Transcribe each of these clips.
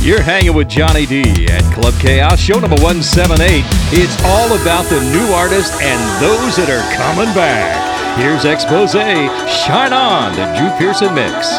You're hanging with Johnny D at Club Chaos, show number 178. It's all about the new artists and those that are coming back. Here's Expose, Shine On, the Drew Pearson mix.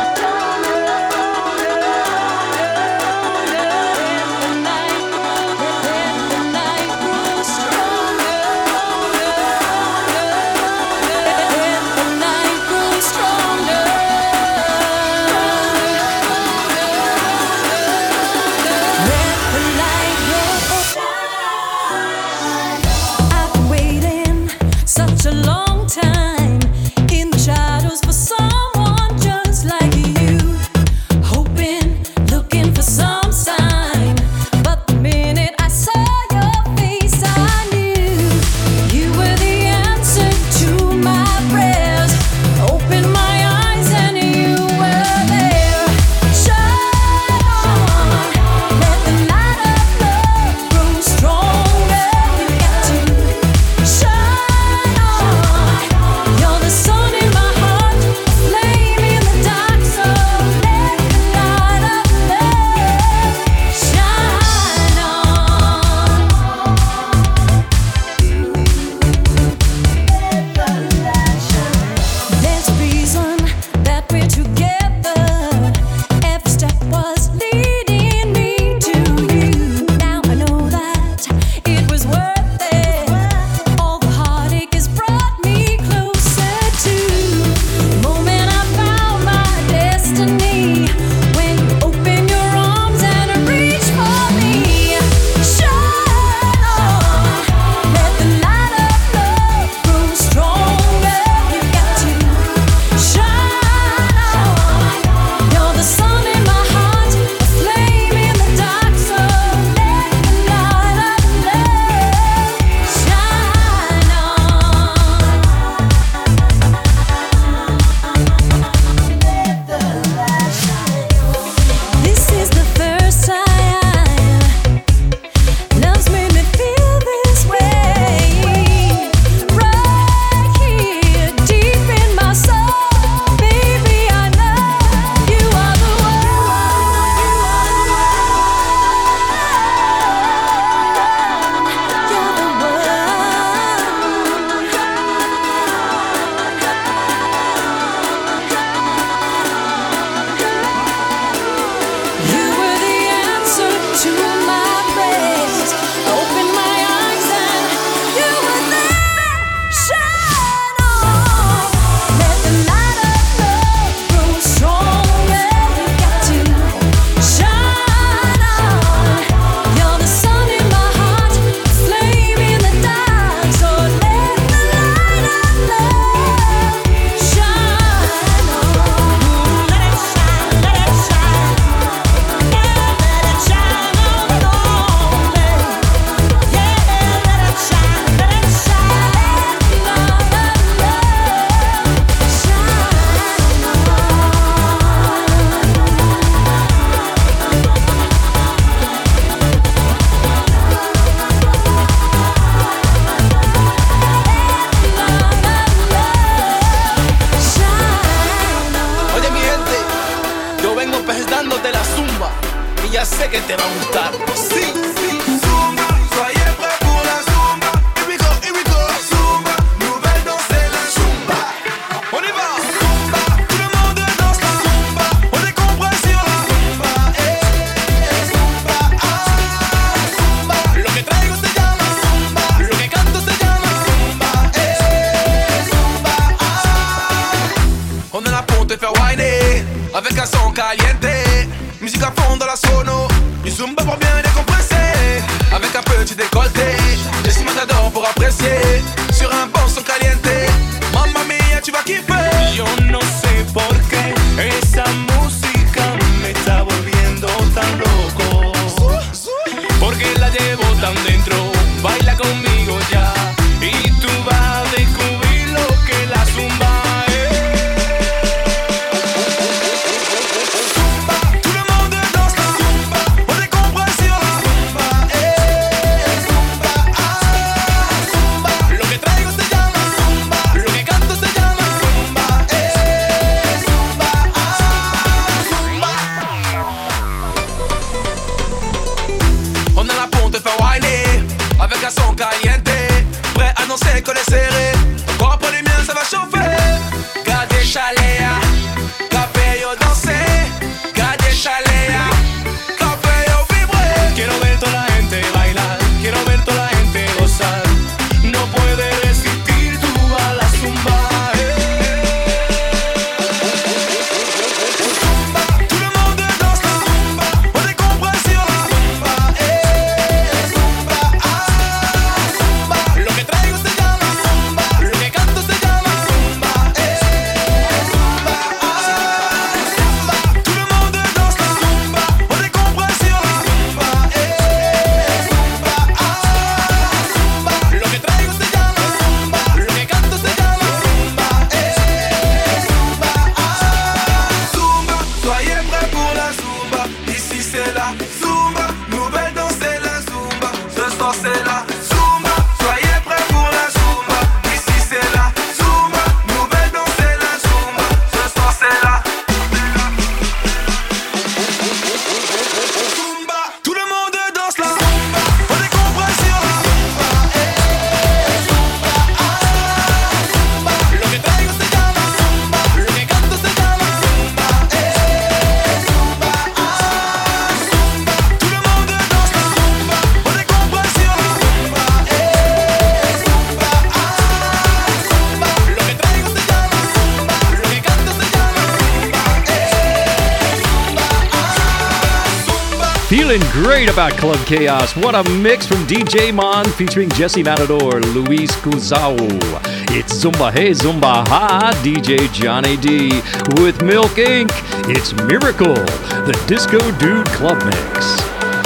Feeling great about Club Chaos. What a mix from DJ Mon featuring Jesse Matador, Luis Cusao. It's Zumba Hey Zumba Ha, DJ Johnny D. With Milk Inc., it's Miracle, the Disco Dude Club Mix.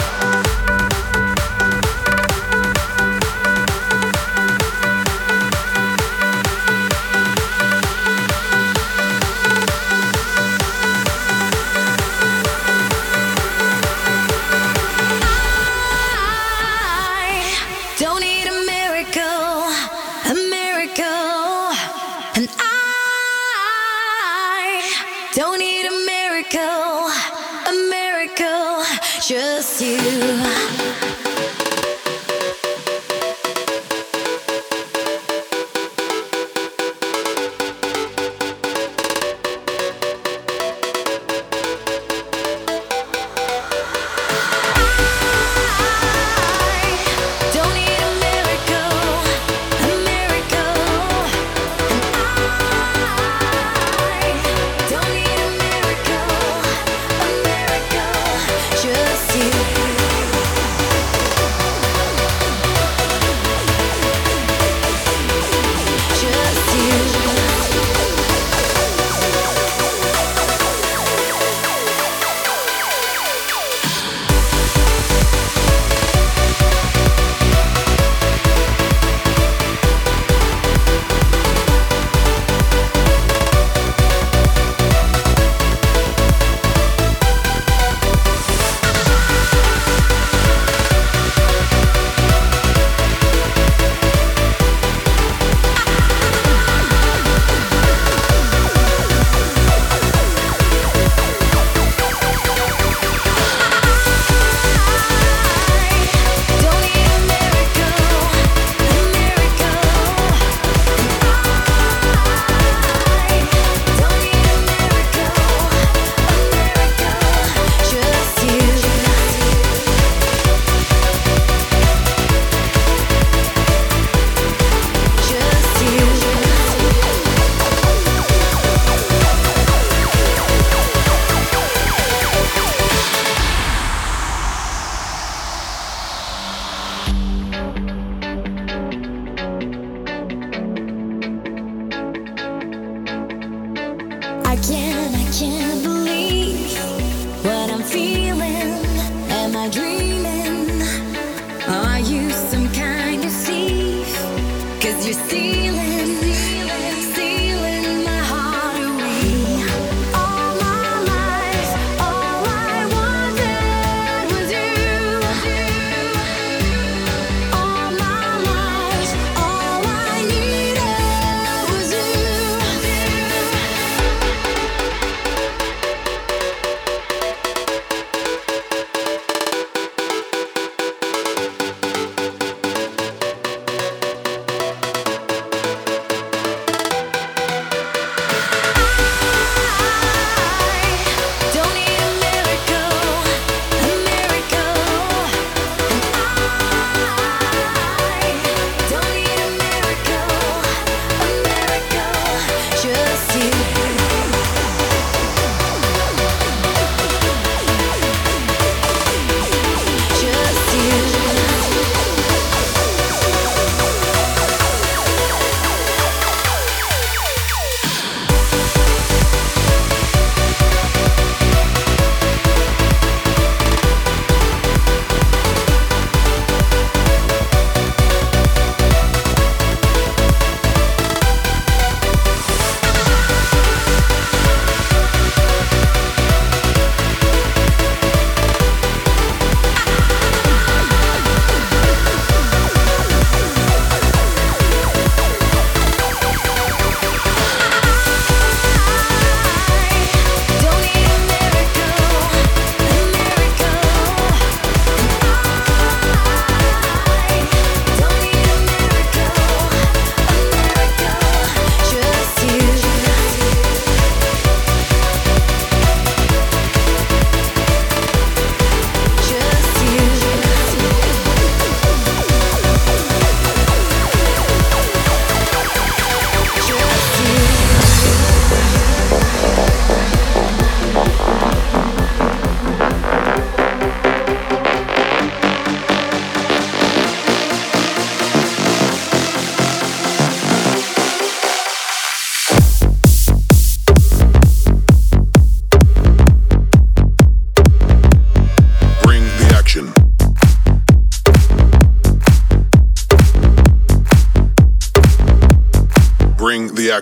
Just you. Just you.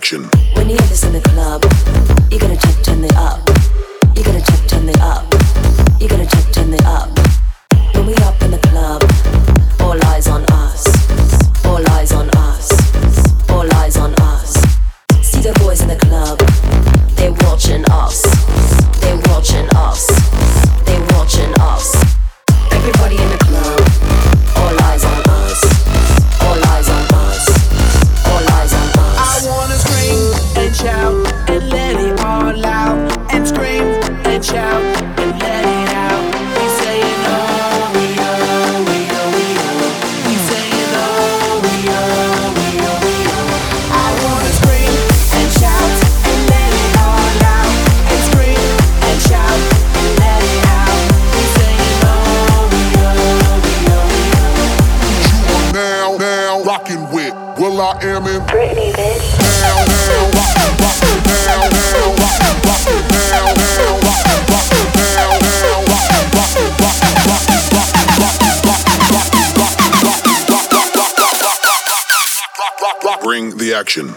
action. When you hear this in the club, you're gonna check, turn it up. You're gonna check, turn it up. You're gonna check, turn it up. When we up in the club, all eyes on us. All eyes on us. All eyes on us. See the boys in the club, they're watching us. They're watching us. They're watching us. Everybody in the club, all eyes on us. All eyes on us. All eyes on us. I wanna scream and shout and let it all out. And scream and shout and let it out. We saying oh, we oh, we oh, we oh. We saying oh, we oh, we oh, we oh. I wanna scream and shout and let it all out. And scream and shout and let it out. We saying oh, we oh, we oh, we oh. You are now rocking with Will I Am in Britney, bitch. Bring the action.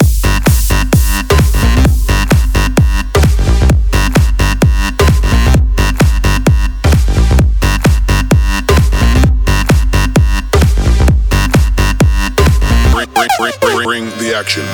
Bring the action.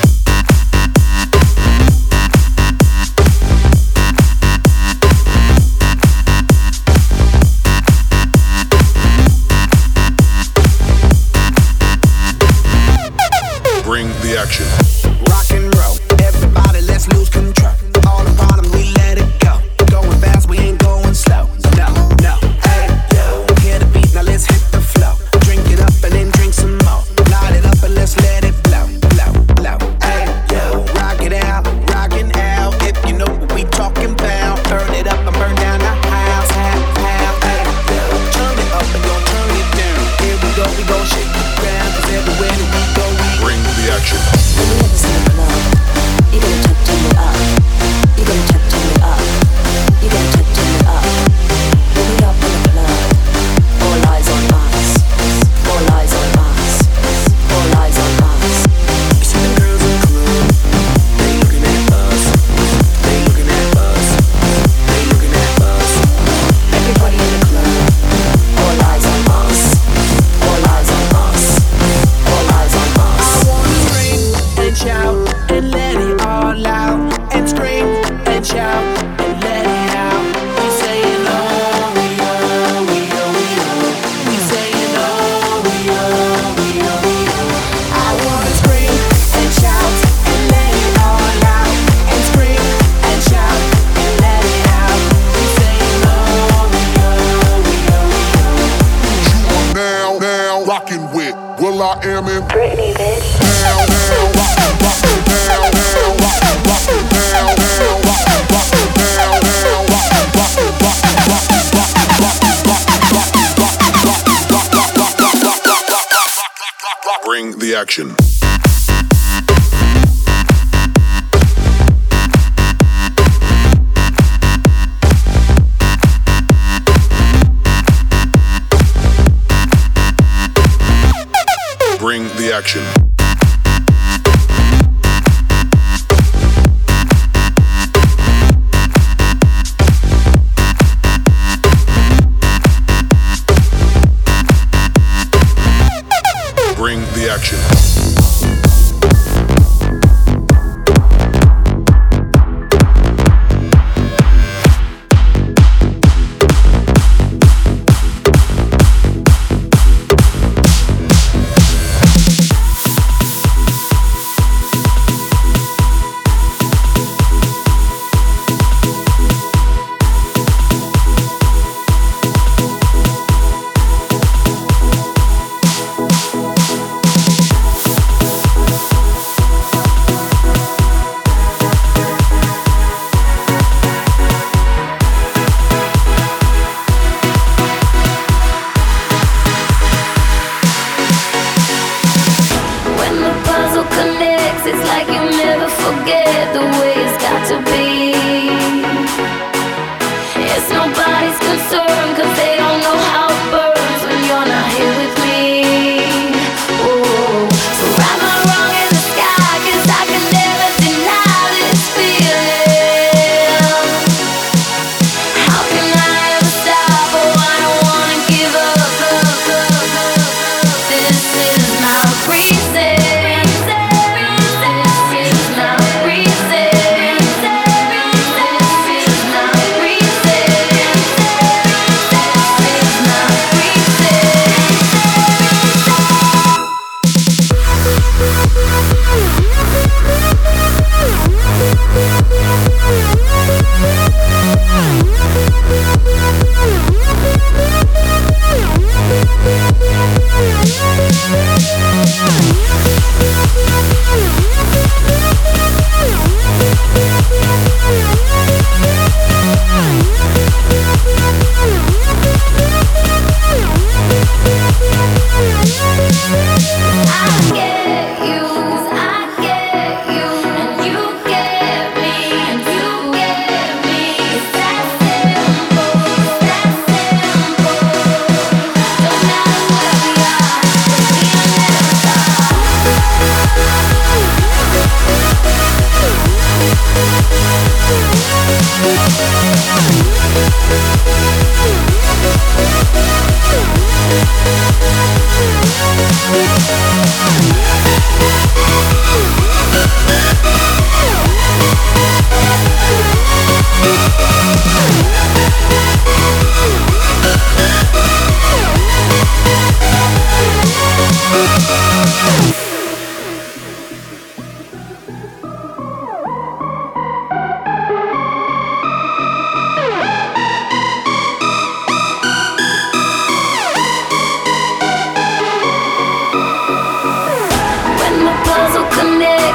Bring the action. Rock and roll, everybody let's lose control. All the bottom we let it go. Going fast, we ain't going slow. No, no, hey, yo. Hear the beat, now let's hit the flow. Drink it up and then drink some more. Light it up and let's let it blow, blow, blow. Hey, yo. Rock it out, rockin' out. If you know what we talking about. Burn it up and burn down the house, hey, yo. Turn it up and don't turn it down. Here we go shake the ground. 'Cause everywhere that we go, we Bring the action. When you hear this in the club, you're gonna check, turn it up. You're gonna check, turn it up. You're gonna check, turn it up. When we up in the club, all eyes on us. All eyes on us. All eyes on us. You see the girls in the club, they looking at us. They looking at us. They looking at us. Everybody in the club, all eyes on us. All eyes on us. All eyes on us. I wanna scream and shout and let it all out. And scream and shout and let it out. We saying oh, we oh, we oh, we oh. We saying oh, we oh, we oh, we oh. I wanna scream and shout and let it all out. And scream and shout and let it out. We saying oh, we oh, we oh, we oh. Now rocking with Will I Am in Britney, bitch. Bring the action. Bring the action. Bring the action.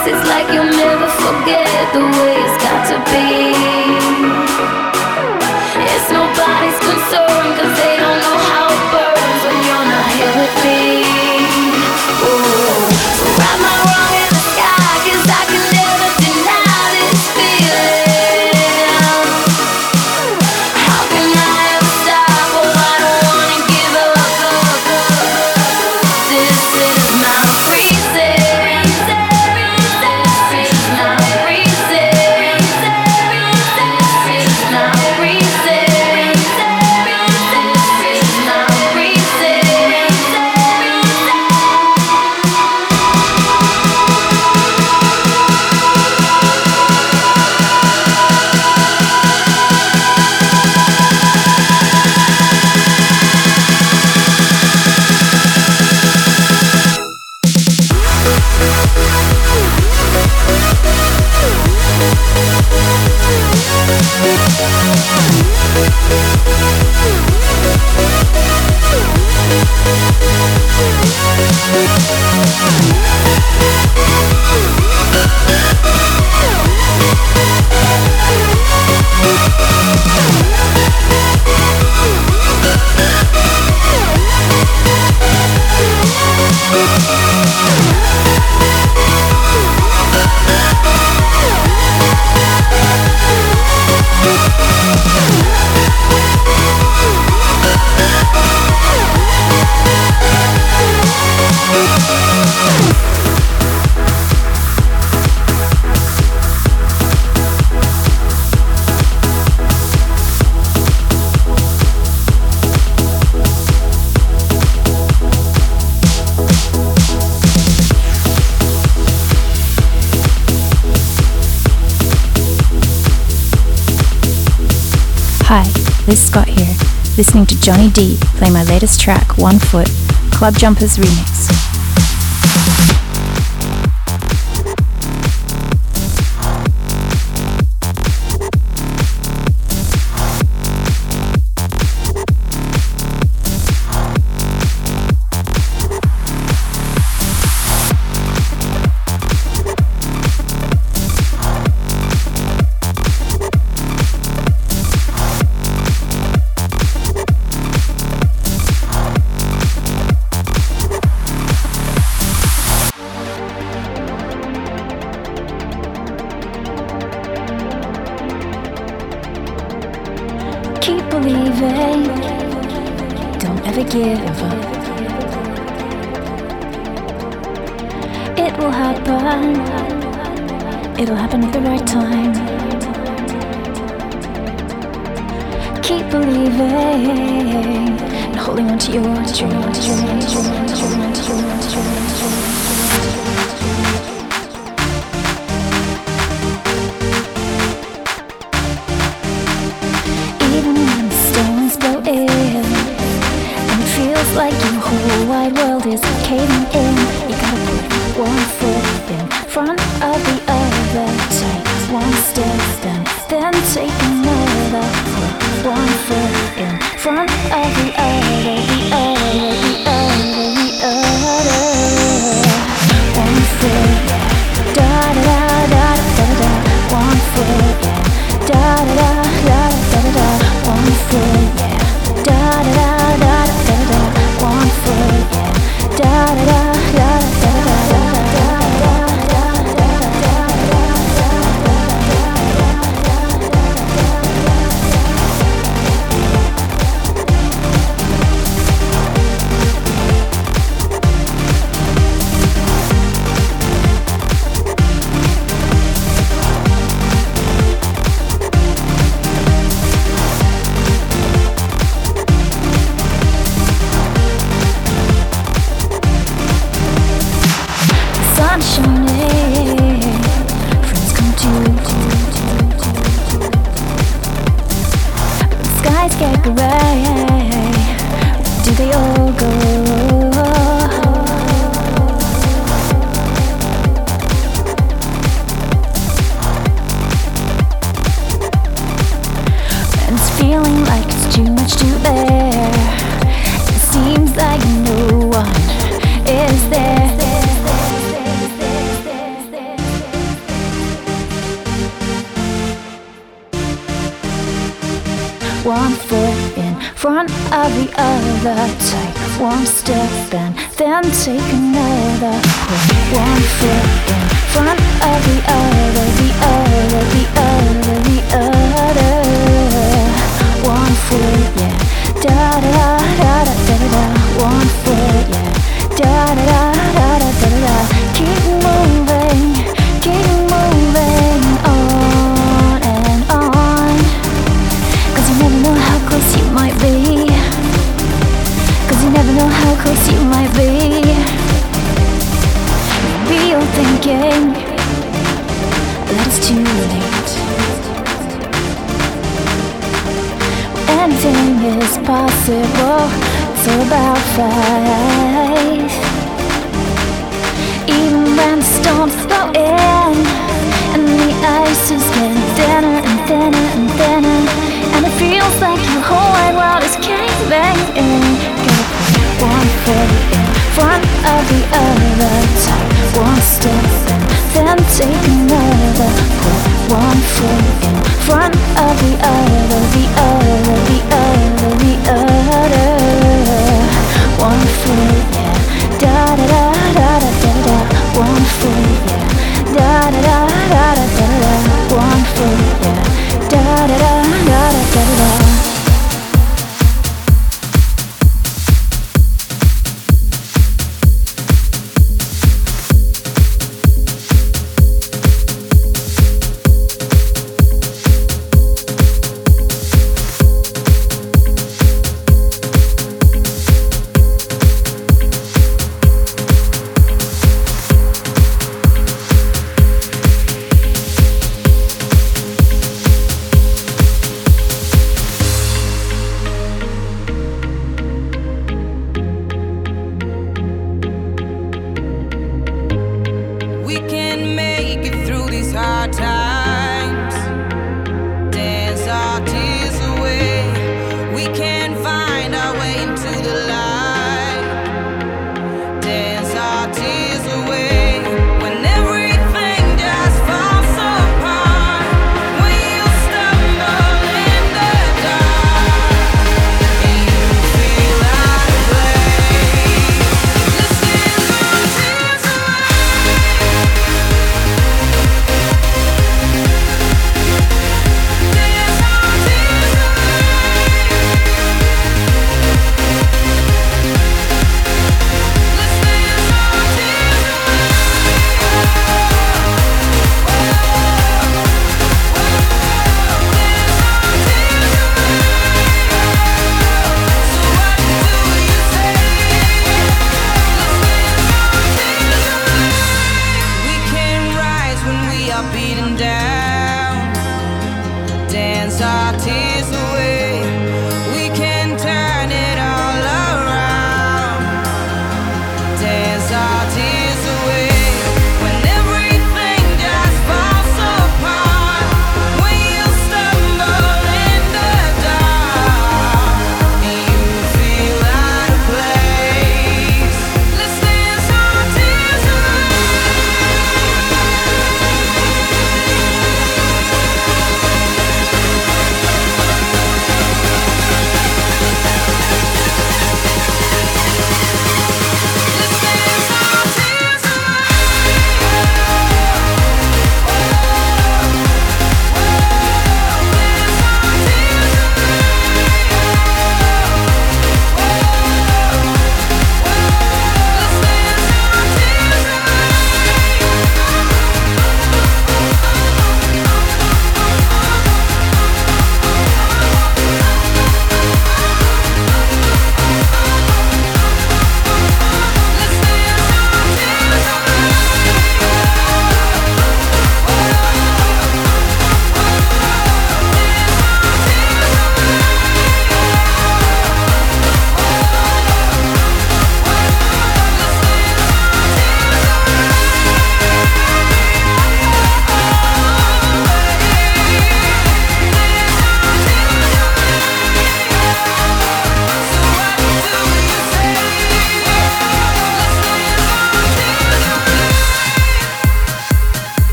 It's like you'll never forget the way it's got to be. It's nobody's concern, cause they don't know how it burns when you're not here with me. Ooh. So write my wrong in the sky, cause I can never deny this feeling. How can I ever stop? Oh, I don't wanna give up. This is my reason. This is my reason. This is my reason. This is my reason. Hi, Liz Scott here, listening to Johnny D play my latest track, One Foot, Club Jumpers Remix. Keep believing, don't ever give up. It will happen, it'll happen at the right time. Keep believing and holding on to your dreams. Even when the storms blow in and it feels like your whole wide world is caving in, you gotta put one foot in front of the other. Take one step and then take another. Put one foot in front of the other, the other, the other, the other. One foot, yeah. Da da da da da da da. One foot, yeah. Da da da da da da da. One foot, yeah. Da da da da da da da. One foot, yeah. Da da da da da da da. Friends come the skies get gray. Where do they all go? And it's feeling like it's too much to bear. It seems like no one is there. one foot in front of the other. Take one step and then take another. Put one foot in front of the other, the other, the other, the other. One foot, yeah. Da da da da da da da. One foot, yeah. Da da da da da da da. Keep moving on and on. 'Cause you never know how close you might be. 'Cause you never know how close you might be. Maybe you're thinking that it's too late. Anything is possible. It's all about faith. Even when the storms blow in and the ice is getting thinner and thinner and thinner, and it feels like your whole wide world is caving in. Gotta put one foot in front of the other. Take one step and then take another. Put one foot in front of the other, the other.